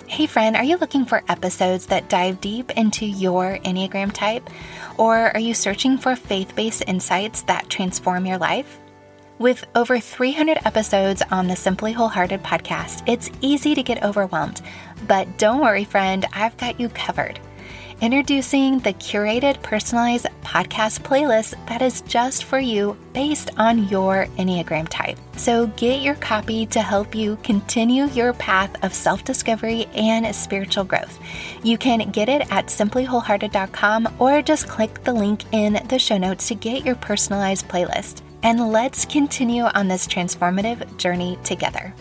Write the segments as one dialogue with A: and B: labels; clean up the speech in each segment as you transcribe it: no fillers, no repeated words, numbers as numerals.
A: Hey friend, are you looking for episodes that dive deep into your Enneagram type? Or are you searching for faith-based insights that transform your life? With over 300 episodes on the Simply Wholehearted podcast, it's easy to get overwhelmed. But don't worry, friend, I've got you covered. Introducing the curated, personalized podcast playlist that is just for you based on your Enneagram type. So get your copy to help you continue your path of self-discovery and spiritual growth. You can get it at simplywholehearted.com or just click the link in the show notes to get your personalized playlist. And let's continue on this transformative journey together.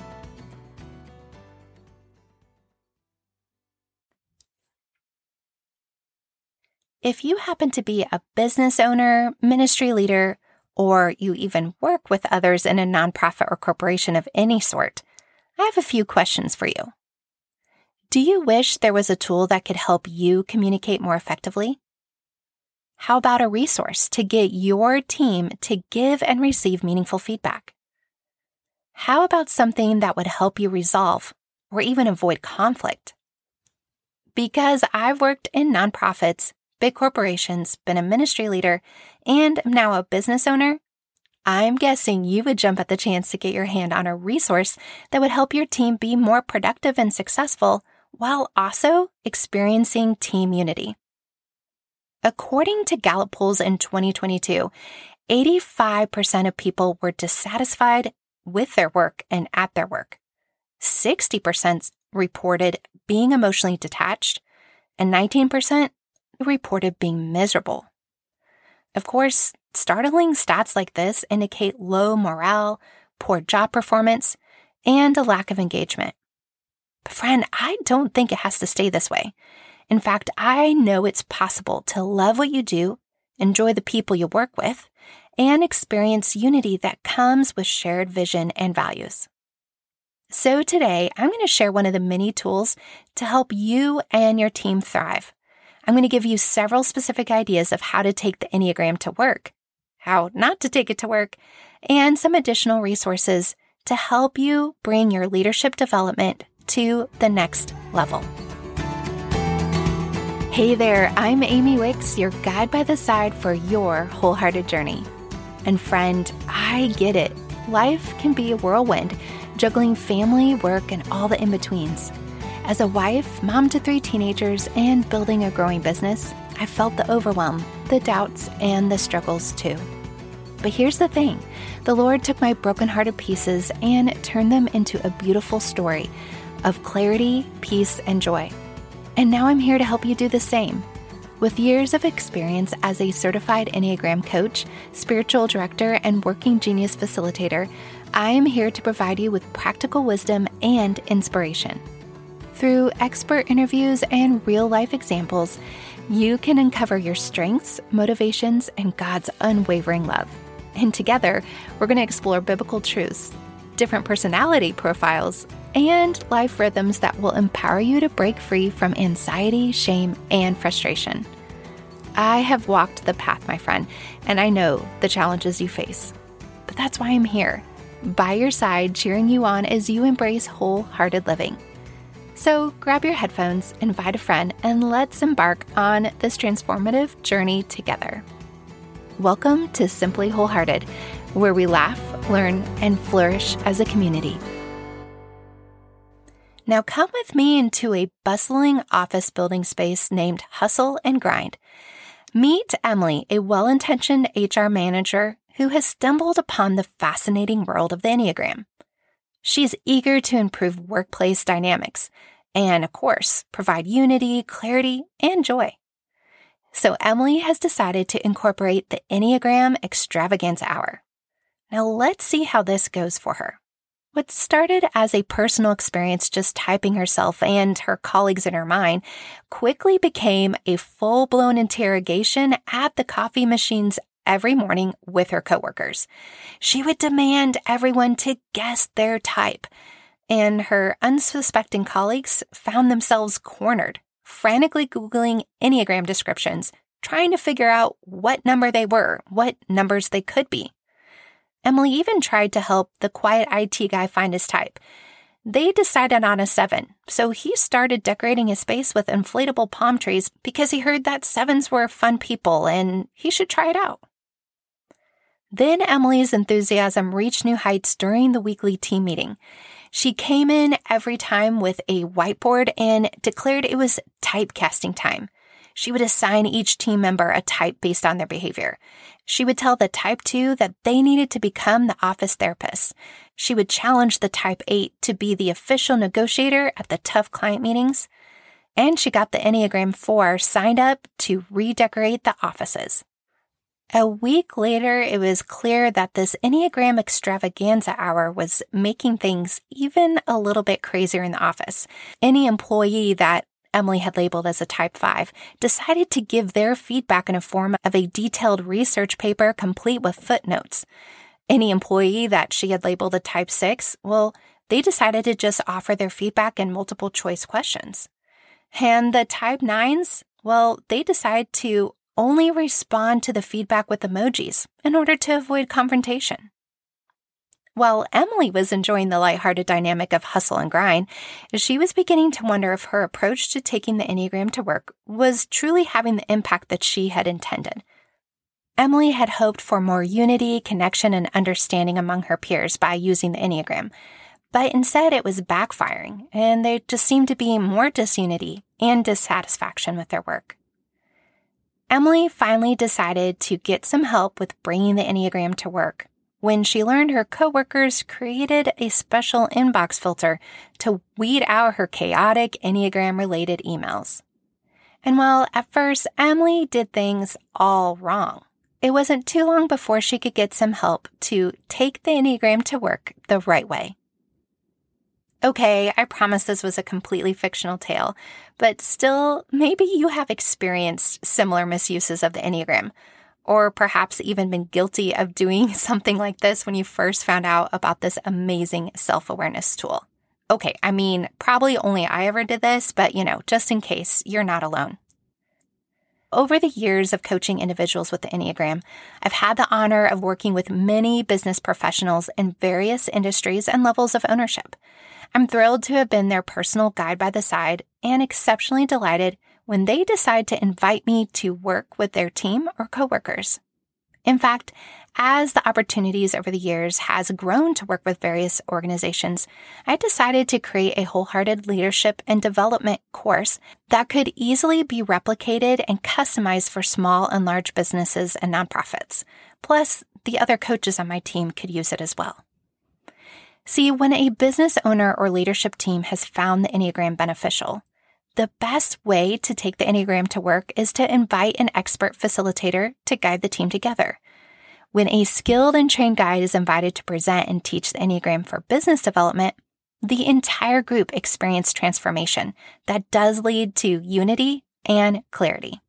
A: If you happen to be a business owner, ministry leader, or you even work with others in a nonprofit or corporation of any sort, I have a few questions for you. Do you wish there was a tool that could help you communicate more effectively? How about a resource to get your team to give and receive meaningful feedback? How about something that would help you resolve or even avoid conflict? Because I've worked in nonprofits, big corporations, been a ministry leader, and am now a business owner, I'm guessing you would jump at the chance to get your hand on a resource that would help your team be more productive and successful while also experiencing team unity. According to Gallup polls in 2022, 85% of people were dissatisfied with their work and at their work. 60% reported being emotionally detached, and 19% reported being miserable. Of course, startling stats like this indicate low morale, poor job performance, and a lack of engagement. But friend, I don't think it has to stay this way. In fact, I know it's possible to love what you do, enjoy the people you work with, and experience unity that comes with shared vision and values. So today, I'm going to share one of the many tools to help you and your team thrive. I'm going to give you several specific ideas of how to take the Enneagram to work, how not to take it to work, and some additional resources to help you bring your leadership development to the next level. Hey there, I'm Amy Wicks, your guide by the side for your wholehearted journey. And friend, I get it. Life can be a whirlwind, juggling family, work, and all the in-betweens. As a wife, mom to 3 teenagers, and building a growing business, I felt the overwhelm, the doubts, and the struggles too. But here's the thing. The Lord took my brokenhearted pieces and turned them into a beautiful story of clarity, peace, and joy. And now I'm here to help you do the same. With years of experience as a certified Enneagram coach, spiritual director, and working genius facilitator, I am here to provide you with practical wisdom and inspiration. Through expert interviews and real-life examples, you can uncover your strengths, motivations, and God's unwavering love. And together, we're going to explore biblical truths, different personality profiles, and life rhythms that will empower you to break free from anxiety, shame, and frustration. I have walked the path, my friend, and I know the challenges you face. But that's why I'm here, by your side, cheering you on as you embrace wholehearted living. So grab your headphones, invite a friend, and let's embark on this transformative journey together. Welcome to Simply Wholehearted, where we laugh, learn, and flourish as a community. Now come with me into a bustling office building space named Hustle and Grind. Meet Emily, a well-intentioned HR manager who has stumbled upon the fascinating world of the Enneagram. She's eager to improve workplace dynamics and, of course, provide unity, clarity, and joy. So Emily has decided to incorporate the Enneagram Extravaganza Hour. Now let's see how this goes for her. What started as a personal experience just typing herself and her colleagues in her mind quickly became a full-blown interrogation at the coffee machines every morning with her coworkers. She would demand everyone to guess their type, and her unsuspecting colleagues found themselves cornered, frantically Googling Enneagram descriptions, trying to figure out what number they were, what numbers they could be. Emily even tried to help the quiet IT guy find his type. They decided on a 7, so he started decorating his space with inflatable palm trees because he heard that 7s were fun people and he should try it out. Then Emily's enthusiasm reached new heights during the weekly team meeting. She came in every time with a whiteboard and declared it was typecasting time. She would assign each team member a type based on their behavior. She would tell the type 2 that they needed to become the office therapist. She would challenge the type 8 to be the official negotiator at the tough client meetings. And she got the Enneagram 4 signed up to redecorate the offices. A week later, it was clear that this Enneagram extravaganza hour was making things even a little bit crazier in the office. Any employee that Emily had labeled as a type 5, decided to give their feedback in a form of a detailed research paper complete with footnotes. Any employee that she had labeled a type 6, well, they decided to just offer their feedback in multiple choice questions. And the type 9s, well, they decided to only respond to the feedback with emojis in order to avoid confrontation. While Emily was enjoying the lighthearted dynamic of hustle and grind, she was beginning to wonder if her approach to taking the Enneagram to work was truly having the impact that she had intended. Emily had hoped for more unity, connection, and understanding among her peers by using the Enneagram, but instead it was backfiring, and there just seemed to be more disunity and dissatisfaction with their work. Emily finally decided to get some help with bringing the Enneagram to work when she learned her coworkers created a special inbox filter to weed out her chaotic Enneagram-related emails. And while at first Emily did things all wrong, it wasn't too long before she could get some help to take the Enneagram to work the right way. Okay, I promise this was a completely fictional tale, but still, maybe you have experienced similar misuses of the Enneagram, or perhaps even been guilty of doing something like this when you first found out about this amazing self-awareness tool. Okay, I mean, probably only I ever did this, but just in case, you're not alone. Over the years of coaching individuals with the Enneagram, I've had the honor of working with many business professionals in various industries and levels of ownership. I'm thrilled to have been their personal guide by the side and exceptionally delighted when they decide to invite me to work with their team or coworkers. In fact, as the opportunities over the years has grown to work with various organizations, I decided to create a wholehearted leadership and development course that could easily be replicated and customized for small and large businesses and nonprofits. Plus, the other coaches on my team could use it as well. See, when a business owner or leadership team has found the Enneagram beneficial, the best way to take the Enneagram to work is to invite an expert facilitator to guide the team together. When a skilled and trained guide is invited to present and teach the Enneagram for business development, the entire group experiences transformation that does lead to unity and clarity.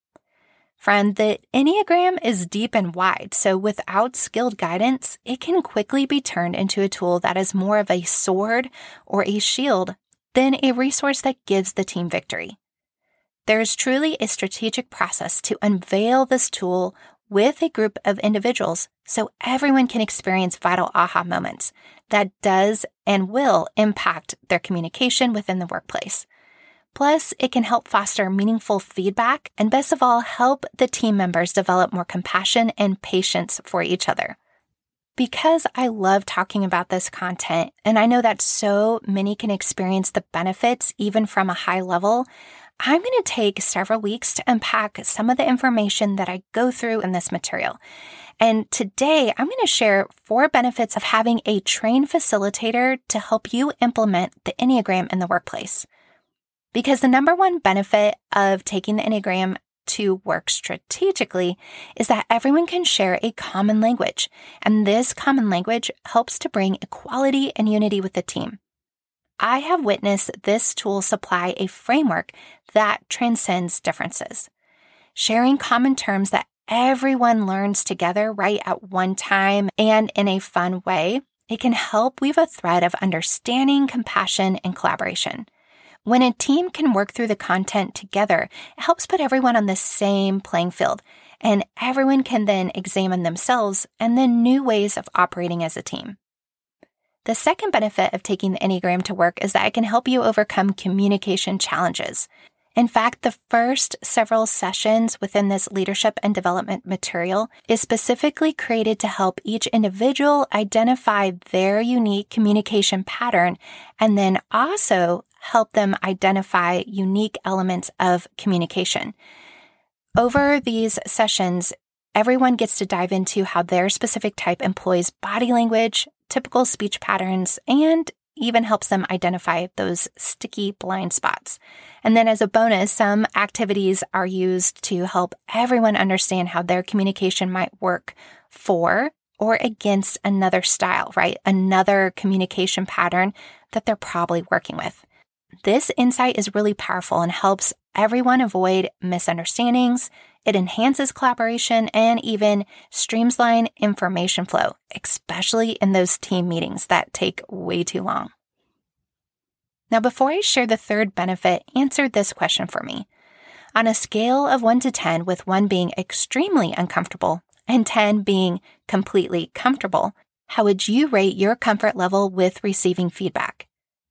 A: Friend, the Enneagram is deep and wide, so without skilled guidance, it can quickly be turned into a tool that is more of a sword or a shield than a resource that gives the team victory. There is truly a strategic process to unveil this tool with a group of individuals so everyone can experience vital aha moments that does and will impact their communication within the workplace. Plus, it can help foster meaningful feedback and, best of all, help the team members develop more compassion and patience for each other. Because I love talking about this content, and I know that so many can experience the benefits even from a high level, I'm going to take several weeks to unpack some of the information that I go through in this material. And today, I'm going to share 4 benefits of having a trained facilitator to help you implement the Enneagram in the workplace. Because the number one benefit of taking the Enneagram to work strategically is that everyone can share a common language, and this common language helps to bring equality and unity with the team. I have witnessed this tool supply a framework that transcends differences. Sharing common terms that everyone learns together right at one time and in a fun way, it can help weave a thread of understanding, compassion, and collaboration. When a team can work through the content together, it helps put everyone on the same playing field, and everyone can then examine themselves and then new ways of operating as a team. The second benefit of taking the Enneagram to work is that it can help you overcome communication challenges. In fact, the first several sessions within this leadership and development material is specifically created to help each individual identify their unique communication pattern and then also help them identify unique elements of communication. Over these sessions, everyone gets to dive into how their specific type employs body language, typical speech patterns, and even helps them identify those sticky blind spots. And then as a bonus, some activities are used to help everyone understand how their communication might work for or against another style, right? Another communication pattern that they're probably working with. This insight is really powerful and helps everyone avoid misunderstandings. It enhances collaboration and even streamlines information flow, especially in those team meetings that take way too long. Now, before I share the third benefit, answer this question for me. On a scale of 1 to 10, with 1 being extremely uncomfortable and 10 being completely comfortable, how would you rate your comfort level with receiving feedback?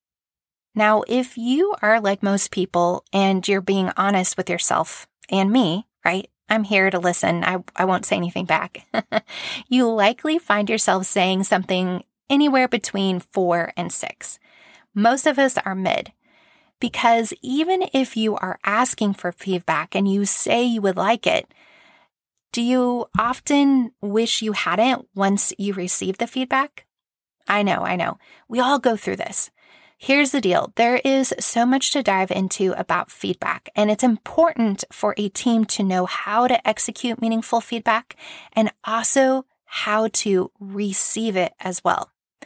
A: Now, if you are like most people and you're being honest with yourself and me, right? I'm here to listen. I won't say anything back. You likely find yourself saying something anywhere between 4 and 6. Most of us are mid, because even if you are asking for feedback and you say you would like it, do you often wish you hadn't once you receive the feedback? I know. We all go through this. Here's the deal. There is so much to dive into about feedback, and it's important for a team to know how to execute meaningful feedback and also how to receive it as well.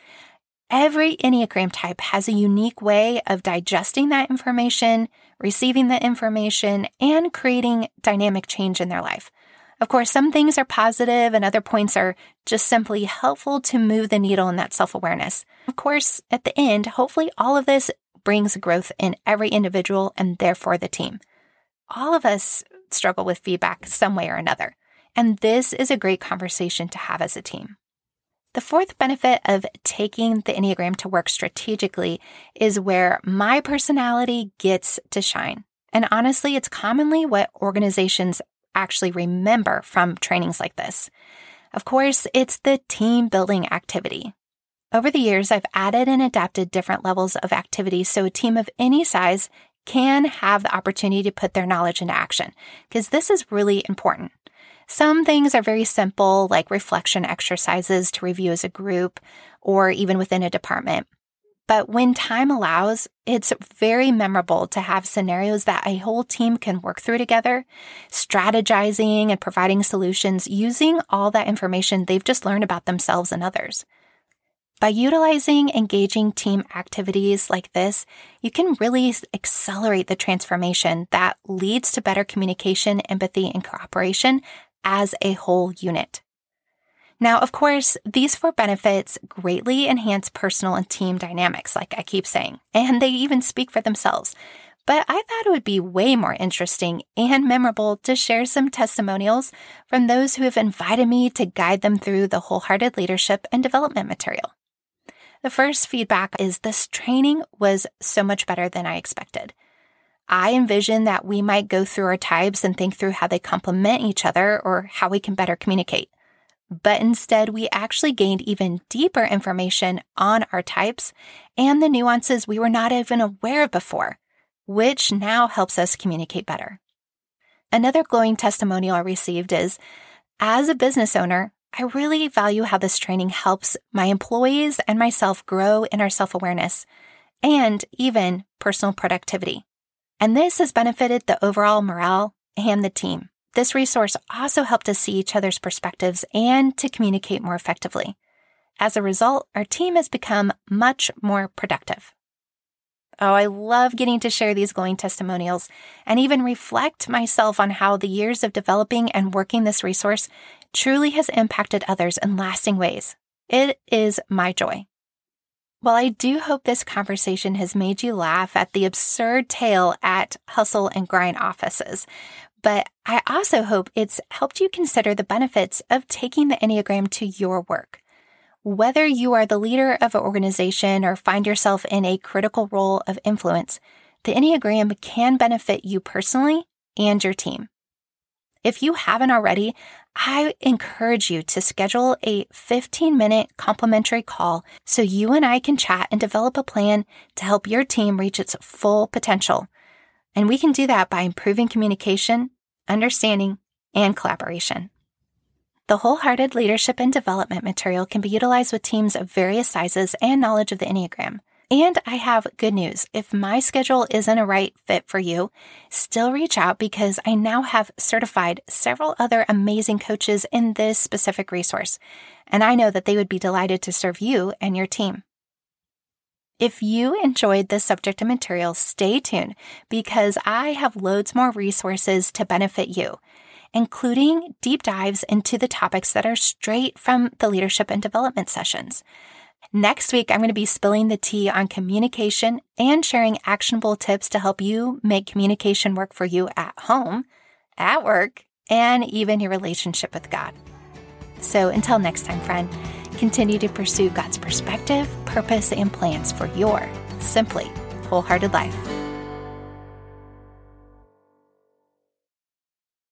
A: Every Enneagram type has a unique way of digesting that information, receiving the information, and creating dynamic change in their life. Of course, some things are positive and other points are just simply helpful to move the needle in that self-awareness. Of course, at the end, hopefully all of this brings growth in every individual and therefore the team. All of us struggle with feedback some way or another, and this is a great conversation to have as a team. The fourth benefit of taking the Enneagram to work strategically is where my personality gets to shine. And honestly, it's commonly what organizations actually remember from trainings like this. Of course, it's the team building activity. Over the years, I've added and adapted different levels of activity so a team of any size can have the opportunity to put their knowledge into action, because this is really important. Some things are very simple, like reflection exercises to review as a group or even within a department. But when time allows, it's very memorable to have scenarios that a whole team can work through together, strategizing and providing solutions using all that information they've just learned about themselves and others. By utilizing engaging team activities like this, you can really accelerate the transformation that leads to better communication, empathy, and cooperation as a whole unit. Now, of course, these 4 benefits greatly enhance personal and team dynamics, like I keep saying, and they even speak for themselves. But I thought it would be way more interesting and memorable to share some testimonials from those who have invited me to guide them through the Wholehearted Leadership and Development material. The first feedback is this training was so much better than I expected. I envisioned that we might go through our types and think through how they complement each other or how we can better communicate. But instead, we actually gained even deeper information on our types and the nuances we were not even aware of before, which now helps us communicate better. Another glowing testimonial I received is, as a business owner, I really value how this training helps my employees and myself grow in our self-awareness and even personal productivity. And this has benefited the overall morale and the team. This resource also helped us see each other's perspectives and to communicate more effectively. As a result, our team has become much more productive. Oh, I love getting to share these glowing testimonials and even reflect myself on how the years of developing and working this resource truly has impacted others in lasting ways. It is my joy. Well, I do hope this conversation has made you laugh at the absurd tale at hustle and grind offices. But I also hope it's helped you consider the benefits of taking the Enneagram to your work. Whether you are the leader of an organization or find yourself in a critical role of influence, the Enneagram can benefit you personally and your team. If you haven't already, I encourage you to schedule a 15-minute complimentary call so you and I can chat and develop a plan to help your team reach its full potential. And we can do that by improving communication, understanding, and collaboration. The Wholehearted Leadership and Development material can be utilized with teams of various sizes and knowledge of the Enneagram. And I have good news. If my schedule isn't a right fit for you, still reach out because I now have certified several other amazing coaches in this specific resource, and I know that they would be delighted to serve you and your team. If you enjoyed this subject and material, stay tuned because I have loads more resources to benefit you, including deep dives into the topics that are straight from the leadership and development sessions. Next week, I'm going to be spilling the tea on communication and sharing actionable tips to help you make communication work for you at home, at work, and even your relationship with God. So until next time, friend, continue to pursue God's perspective, purpose, and plans for your simply wholehearted life.